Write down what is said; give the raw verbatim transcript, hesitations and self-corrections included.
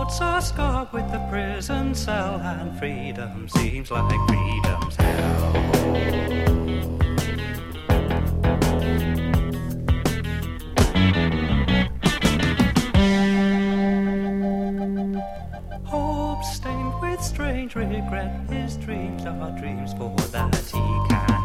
thoughts are scarred with the prison cell, and freedom seems like freedom's hell. Hope stained with strange regret, his dreams are dreams for that he can